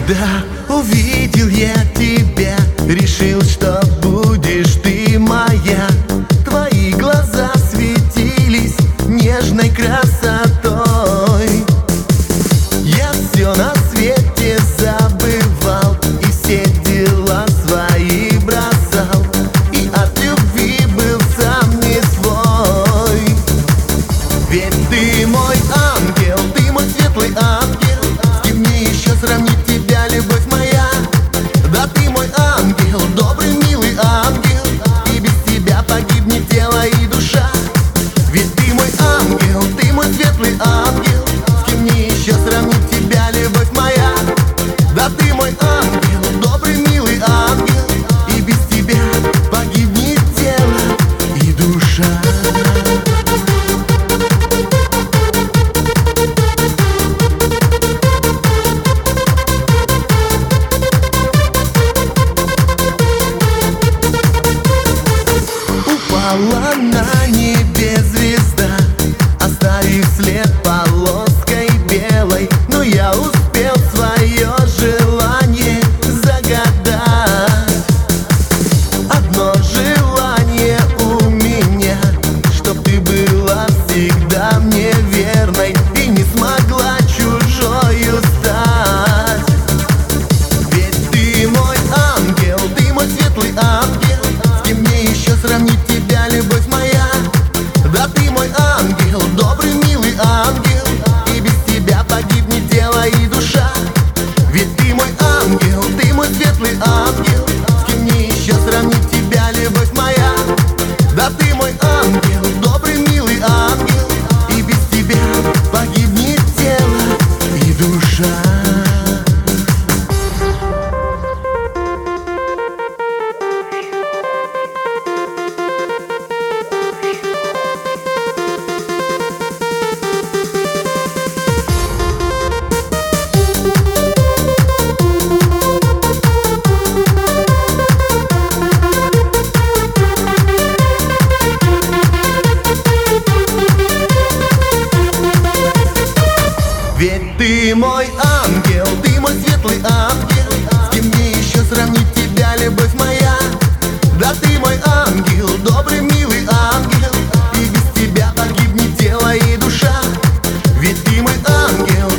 Когда увидел я тебя, решил, что будешь ты моя. Твои глаза светились нежной красотой. Я все на свете забывал и все дела свои бросал, и от любви был сам не свой. Ведь ты мой ангел, ты мой светлый ангел. С кем мне еще сравнить тебя, любовь моя? Да ты мой ангел, добрый, милый ангел, и без тебя погибнет тело и душа. Ведь ты мой ангел, ты мой светлый ангел. С кем мне еще сравнить тебя, любовь моя? Да ты мой ангел, добрый, милый ангел, и без тебя погибнет тело и душа. Упала на небе звезда, оставив след полоской белой, но я успел свое желание загадать. Одно желание у меня, чтоб ты была всегда мне верной и не смогла чужою стать. Ведь ты мой ангел, ты мой светлый ангел. С кем мне еще сравнить тебя, любовь моя? Да ты мой ангел, добрый, милый ангел, и без тебя погибнет тело и душа. Ведь ты мой ангел, ты мой светлый ангел. С кем мне еще сравнить тебя, любовь моя? Да ты мой ангел, добрый, милый ангел, и без тебя погибнет тело и душа. Ведь ты мой ангел, ты мой светлый ангел. С кем мне еще сравнить тебя, любовь моя? Да ты мой ангел, добрый, милый ангел, и без тебя погибнет тело и душа. Ведь ты мой ангел,